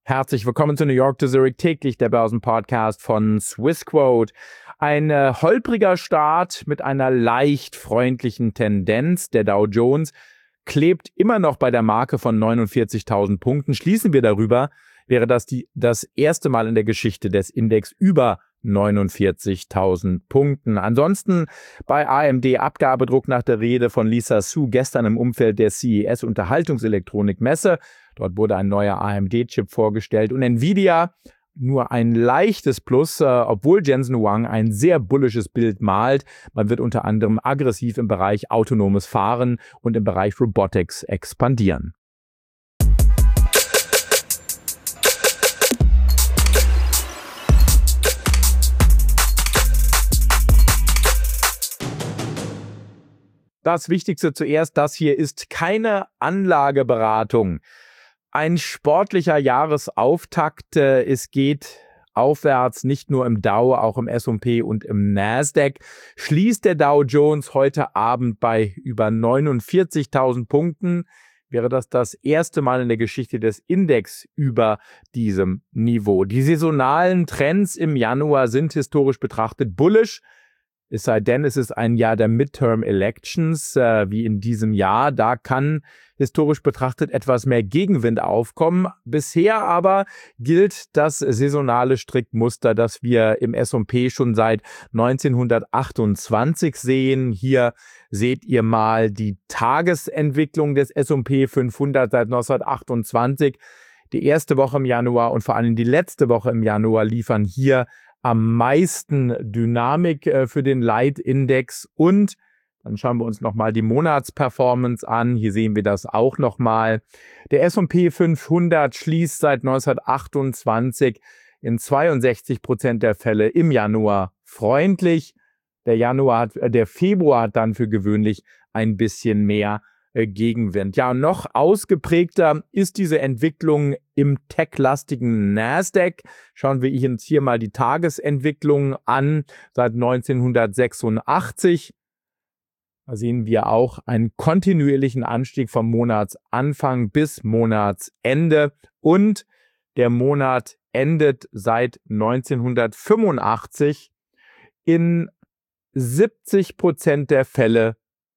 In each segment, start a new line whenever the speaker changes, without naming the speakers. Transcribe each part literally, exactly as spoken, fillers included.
Herzlich willkommen zu New York to Zurich, täglich der Börsenpodcast von Swissquote. Ein äh, holpriger Start mit einer leicht freundlichen Tendenz. Der Dow Jones klebt immer noch bei der Marke von neunundvierzigtausend Punkten. Schließen wir darüber, wäre das die, das erste Mal in der Geschichte des Index über neunundvierzigtausend Punkten. Ansonsten bei A M D Abgabedruck nach der Rede von Lisa Su gestern im Umfeld der C E S Unterhaltungselektronikmesse. Dort wurde ein neuer A M D-Chip vorgestellt und Nvidia nur ein leichtes Plus, äh, obwohl Jensen Huang ein sehr bullisches Bild malt. Man wird unter anderem aggressiv im Bereich autonomes Fahren und im Bereich Robotics expandieren. Das Wichtigste zuerst, das hier ist keine Anlageberatung. Ein sportlicher Jahresauftakt. Es geht aufwärts, nicht nur im Dow, auch im S und P und im Nasdaq. Schließt der Dow Jones heute Abend bei über neunundvierzigtausend Punkten. Wäre das das erste Mal in der Geschichte des Index über diesem Niveau. Die saisonalen Trends im Januar sind historisch betrachtet bullish. Es sei denn, es ist ein Jahr der Midterm Elections, äh, wie in diesem Jahr. Da kann historisch betrachtet etwas mehr Gegenwind aufkommen. Bisher aber gilt das saisonale Strickmuster, das wir im S und P schon seit neunzehnhundertachtundzwanzig sehen. Hier seht ihr mal die Tagesentwicklung des S und P fünfhundert seit neunzehnhundertachtundzwanzig. Die erste Woche im Januar und vor allem die letzte Woche im Januar liefern hier am meisten Dynamik äh, für den Leitindex. Und dann schauen wir uns nochmal die Monatsperformance an. Hier sehen wir das auch nochmal. Der S und P fünfhundert schließt seit neunzehnhundertachtundzwanzig in zweiundsechzig Prozent der Fälle im Januar freundlich. Der Januar hat, äh, der Februar hat dann für gewöhnlich ein bisschen mehr Gegenwind. Ja, noch ausgeprägter ist diese Entwicklung im tech-lastigen Nasdaq. Schauen wir uns hier mal die Tagesentwicklung an seit neunzehnhundertsechsundachtzig. Da sehen wir auch einen kontinuierlichen Anstieg vom Monatsanfang bis Monatsende und der Monat endet seit neunzehnhundertfünfundachtzig in siebzig Prozent der Fälle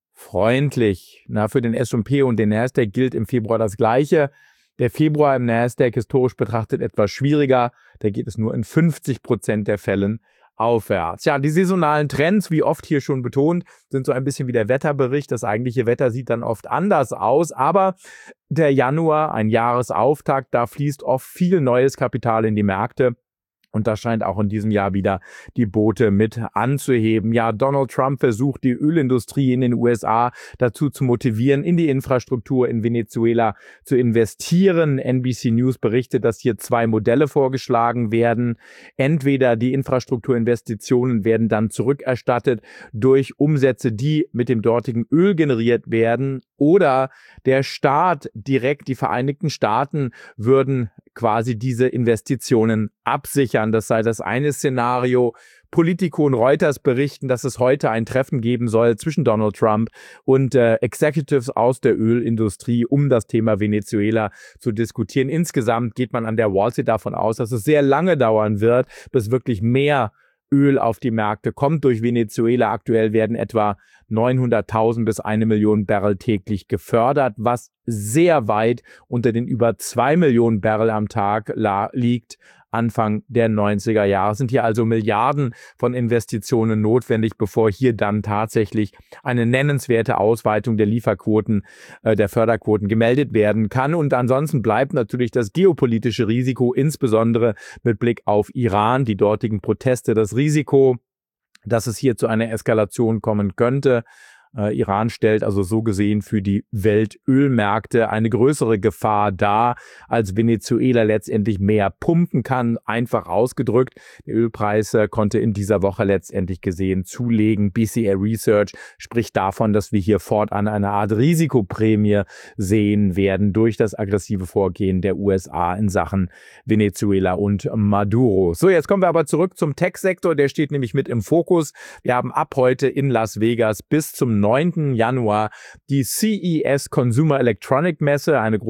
freundlich. Na, für den S und P und den Nasdaq gilt im Februar das Gleiche. Der Februar im Nasdaq historisch betrachtet etwas schwieriger. Da geht es nur in fünfzig Prozent der Fällen aufwärts. Ja, die saisonalen Trends, wie oft hier schon betont, sind so ein bisschen wie der Wetterbericht. Das eigentliche Wetter sieht dann oft anders aus. Aber der Januar, ein Jahresauftakt, da fließt oft viel neues Kapital in die Märkte. Und das scheint auch in diesem Jahr wieder die Boote mit anzuheben. Ja, Donald Trump versucht, die Ölindustrie in den U S A dazu zu motivieren, in die Infrastruktur in Venezuela zu investieren. N B C News berichtet, dass hier zwei Modelle vorgeschlagen werden. Entweder die Infrastrukturinvestitionen werden dann zurückerstattet durch Umsätze, die mit dem dortigen Öl generiert werden, oder der Staat direkt, die Vereinigten Staaten, würden quasi diese Investitionen absichern. Das sei das eine Szenario. Politico und Reuters berichten, dass es heute ein Treffen geben soll zwischen Donald Trump und äh, Executives aus der Ölindustrie, um das Thema Venezuela zu diskutieren. Insgesamt geht man an der Wall Street davon aus, dass es sehr lange dauern wird, bis wirklich mehr Öl auf die Märkte kommt durch Venezuela. Aktuell werden etwa neunhunderttausend bis eine Million Barrel täglich gefördert, was sehr weit unter den über zwei Millionen Barrel am Tag liegt. Anfang der neunziger Jahre. Es sind hier also Milliarden von Investitionen notwendig, bevor hier dann tatsächlich eine nennenswerte Ausweitung der Lieferquoten, äh, der Förderquoten gemeldet werden kann. Und ansonsten bleibt natürlich das geopolitische Risiko, insbesondere mit Blick auf Iran, die dortigen Proteste, das Risiko, dass es hier zu einer Eskalation kommen könnte. Äh, Iran stellt also so gesehen für die Weltölmärkte eine größere Gefahr dar, als Venezuela letztendlich mehr pumpen kann. Einfach ausgedrückt, der Ölpreis äh, konnte in dieser Woche letztendlich gesehen zulegen. B C A Research spricht davon, dass wir hier fortan eine Art Risikoprämie sehen werden durch das aggressive Vorgehen der U S A in Sachen Venezuela und Maduro. So, jetzt kommen wir aber zurück zum Tech-Sektor. Der steht nämlich mit im Fokus. Wir haben ab heute in Las Vegas bis zum neunten Januar die C E S Consumer Electronic Messe, eine große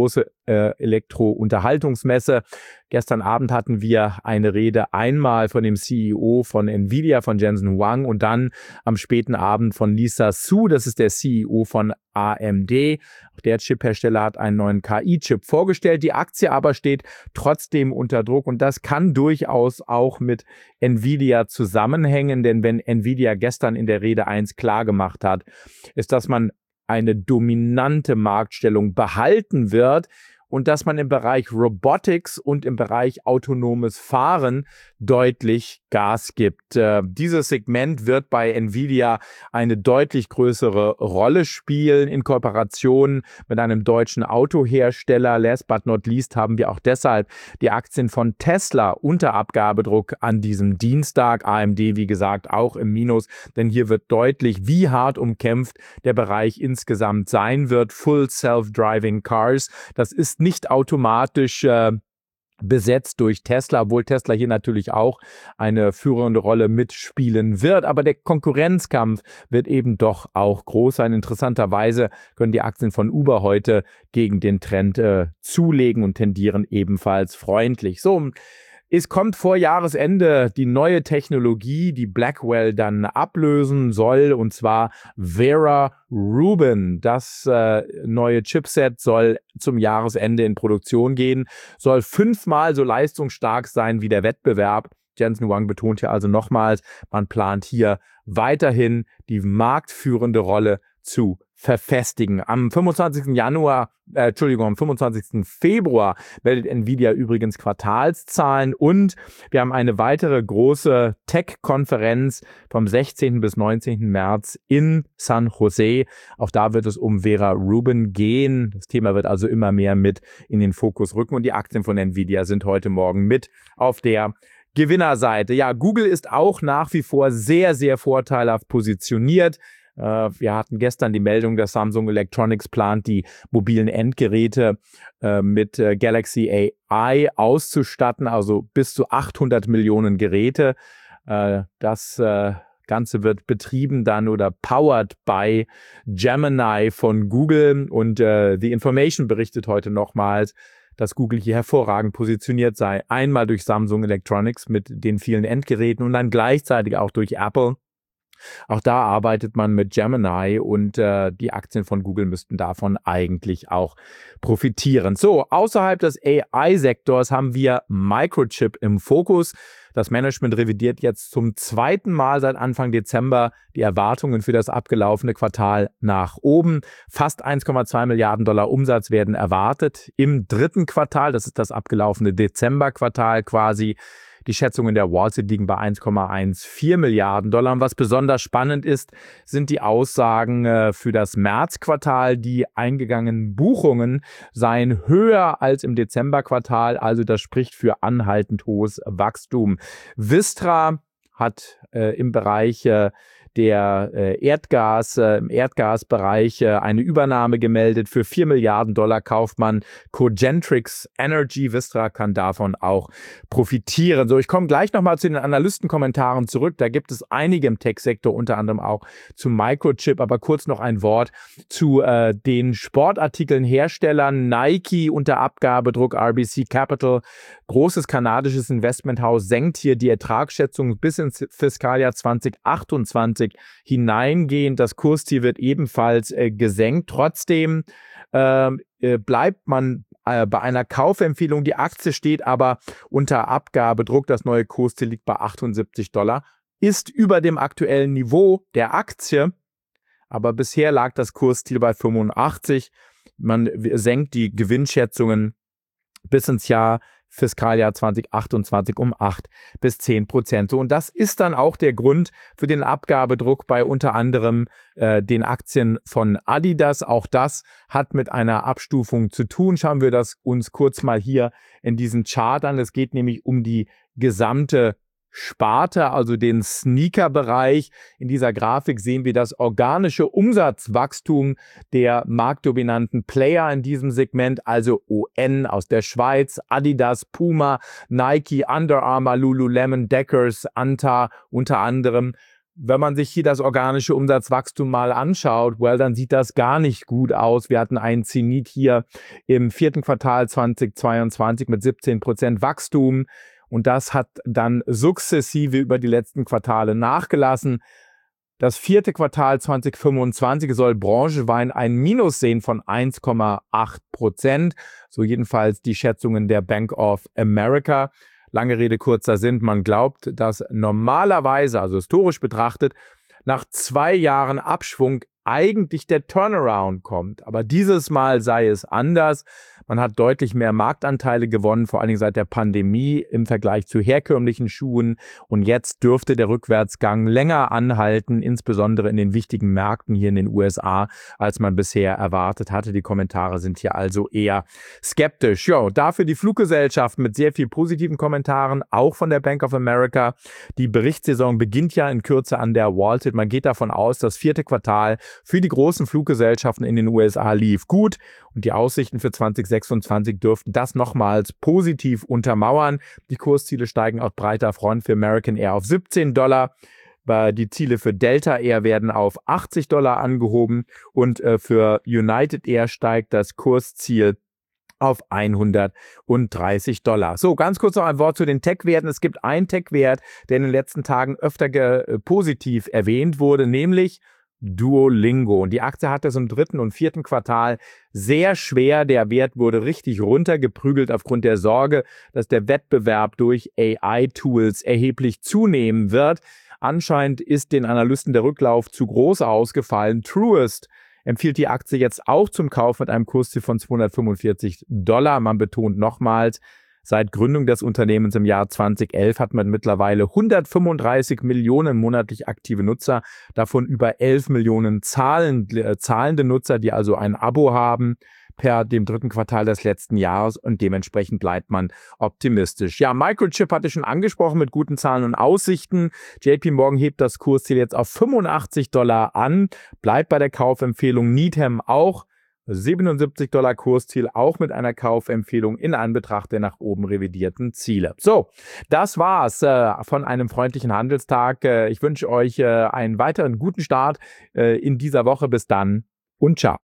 äh, Elektro-Unterhaltungsmesse. Gestern Abend hatten wir eine Rede einmal von dem C E O von Nvidia, von Jensen Huang, und dann am späten Abend von Lisa Su, das ist der C E O von A M D. Auch der Chiphersteller hat einen neuen K I-Chip vorgestellt. Die Aktie aber steht trotzdem unter Druck, und das kann durchaus auch mit Nvidia zusammenhängen, denn wenn Nvidia gestern in der Rede eins klar gemacht hat, ist, dass man eine dominante Marktstellung behalten wird und dass man im Bereich Robotics und im Bereich autonomes Fahren deutlich Gas gibt. Äh, dieses Segment wird bei Nvidia eine deutlich größere Rolle spielen in Kooperation mit einem deutschen Autohersteller. Last but not least haben wir auch deshalb die Aktien von Tesla unter Abgabedruck an diesem Dienstag. A M D, wie gesagt, auch im Minus, denn hier wird deutlich, wie hart umkämpft der Bereich insgesamt sein wird. Full Self-Driving Cars, das ist nicht automatisch äh, besetzt durch Tesla, obwohl Tesla hier natürlich auch eine führende Rolle mitspielen wird. Aber der Konkurrenzkampf wird eben doch auch groß sein. Interessanterweise können die Aktien von Uber heute gegen den Trend äh, zulegen und tendieren ebenfalls freundlich. So, es kommt vor Jahresende die neue Technologie, die Blackwell dann ablösen soll, und zwar Vera Rubin. Das äh, neue Chipset soll zum Jahresende in Produktion gehen, soll fünfmal so leistungsstark sein wie der Wettbewerb. Jensen Huang betont hier also nochmals, man plant hier weiterhin die marktführende Rolle zu verfestigen. Am fünfundzwanzigsten Januar, äh, Entschuldigung, am fünfundzwanzigsten Februar meldet Nvidia übrigens Quartalszahlen, und wir haben eine weitere große Tech-Konferenz vom sechzehnten bis neunzehnten März in San Jose. Auch da wird es um Vera Rubin gehen. Das Thema wird also immer mehr mit in den Fokus rücken, und die Aktien von Nvidia sind heute Morgen mit auf der Gewinnerseite. Ja, Google ist auch nach wie vor sehr, sehr vorteilhaft positioniert. Wir hatten gestern die Meldung, dass Samsung Electronics plant, die mobilen Endgeräte äh, mit äh, Galaxy A I auszustatten, also bis zu achthundert Millionen Geräte. Äh, das äh, Ganze wird betrieben dann oder powered by Gemini von Google, und äh, The Information berichtet heute nochmals, dass Google hier hervorragend positioniert sei. Einmal durch Samsung Electronics mit den vielen Endgeräten und dann gleichzeitig auch durch Apple. Auch da arbeitet man mit Gemini, und äh, die Aktien von Google müssten davon eigentlich auch profitieren. So, außerhalb des A I-Sektors haben wir Microchip im Fokus. Das Management revidiert jetzt zum zweiten Mal seit Anfang Dezember die Erwartungen für das abgelaufene Quartal nach oben. Fast eins Komma zwei Milliarden Dollar Umsatz werden erwartet im dritten Quartal. Das ist das abgelaufene Dezemberquartal quasi. Die Schätzungen der Wall Street liegen bei eins Komma vierzehn Milliarden Dollar. Und was besonders spannend ist, sind die Aussagen äh, für das Märzquartal. Die eingegangenen Buchungen seien höher als im Dezemberquartal. Also das spricht für anhaltend hohes Wachstum. Vistra hat äh, im Bereich äh, der äh, Erdgas, äh, im Erdgasbereich äh, eine Übernahme gemeldet. Für vier Milliarden Dollar kauft man Cogentrix Energy. Vistra kann davon auch profitieren. So, ich komme gleich nochmal zu den Analystenkommentaren zurück. Da gibt es einige im Tech-Sektor, unter anderem auch zu Microchip. Aber kurz noch ein Wort zu äh, den Sportartikeln-Herstellern. Nike unter Abgabedruck, R B C Capital, großes kanadisches Investmenthaus, senkt hier die Ertragsschätzung bis ins Fiskaljahr zwanzig achtundzwanzig hineingehend. Das Kursziel wird ebenfalls äh, gesenkt. Trotzdem äh, bleibt man äh, bei einer Kaufempfehlung. Die Aktie steht aber unter Abgabedruck. Das neue Kursziel liegt bei achtundsiebzig Dollar. Ist über dem aktuellen Niveau der Aktie, aber bisher lag das Kursziel bei fünfundachtzig. Man senkt die Gewinnschätzungen bis ins Jahr Fiskaljahr zwanzig achtundzwanzig um acht bis zehn Prozent. So, und das ist dann auch der Grund für den Abgabedruck bei unter anderem äh, den Aktien von Adidas. Auch das hat mit einer Abstufung zu tun. Schauen wir das uns kurz mal hier in diesem Chart an. Es geht nämlich um die gesamte Sparte, also den Sneaker-Bereich. In dieser Grafik sehen wir das organische Umsatzwachstum der marktdominanten Player in diesem Segment, also O N aus der Schweiz, Adidas, Puma, Nike, Under Armour, Lululemon, Deckers, Anta unter anderem. wenn man sich hier das organische Umsatzwachstum mal anschaut, well, dann sieht das gar nicht gut aus. Wir hatten einen Zenit hier im vierten Quartal zweitausendzweiundzwanzig mit siebzehn Prozent Wachstum und das hat dann sukzessive über die letzten Quartale nachgelassen. Das vierte Quartal zweitausendfünfundzwanzig soll branchenweit ein Minus sehen von eins Komma acht Prozent, so jedenfalls die Schätzungen der Bank of America. Lange Rede, kurzer Sinn, man glaubt, dass normalerweise, also historisch betrachtet, nach zwei Jahren Abschwung eigentlich der Turnaround kommt. Aber dieses Mal sei es anders. Man hat deutlich mehr Marktanteile gewonnen, vor allen Dingen seit der Pandemie im Vergleich zu herkömmlichen Schuhen. Und jetzt dürfte der Rückwärtsgang länger anhalten, insbesondere in den wichtigen Märkten hier in den U S A, als man bisher erwartet hatte. Die Kommentare sind hier also eher skeptisch. Jo, dafür die Fluggesellschaft mit sehr viel positiven Kommentaren, auch von der Bank of America. Die Berichtssaison beginnt ja in Kürze an der Wall Street. Man geht davon aus, das vierte Quartal für die großen Fluggesellschaften in den U S A lief gut und die Aussichten für zweitausendsechsundzwanzig dürften das nochmals positiv untermauern. Die Kursziele steigen auf breiter Front für American Air auf siebzehn Dollar. Die Ziele für Delta Air werden auf achtzig Dollar angehoben und für United Air steigt das Kursziel auf hundertdreißig Dollar. So, ganz kurz noch ein Wort zu den Tech-Werten. Es gibt einen Tech-Wert, der in den letzten Tagen öfter positiv erwähnt wurde, nämlich Duolingo. Und die Aktie hatte es im dritten und vierten Quartal sehr schwer. Der Wert wurde richtig runtergeprügelt aufgrund der Sorge, dass der Wettbewerb durch A I-Tools erheblich zunehmen wird. Anscheinend ist den Analysten der Rücklauf zu groß ausgefallen. Truist empfiehlt die Aktie jetzt auch zum Kauf mit einem Kursziel von zweihundertfünfundvierzig Dollar. Man betont nochmals, seit Gründung des Unternehmens im Jahr zweitausendelf hat man mittlerweile hundertfünfunddreißig Millionen monatlich aktive Nutzer, davon über elf Millionen zahlen, äh, zahlende Nutzer, die also ein Abo haben per dem dritten Quartal des letzten Jahres und dementsprechend bleibt man optimistisch. Ja, Microchip hatte ich schon angesprochen mit guten Zahlen und Aussichten. J P Morgan hebt das Kursziel jetzt auf fünfundachtzig Dollar an, bleibt bei der Kaufempfehlung. Needham auch. siebenundsiebzig Dollar Kursziel, auch mit einer Kaufempfehlung in Anbetracht der nach oben revidierten Ziele. So, das war's äh, von einem freundlichen Handelstag. Äh, ich wünsche euch äh, einen weiteren guten Start äh, in dieser Woche. Bis dann und ciao.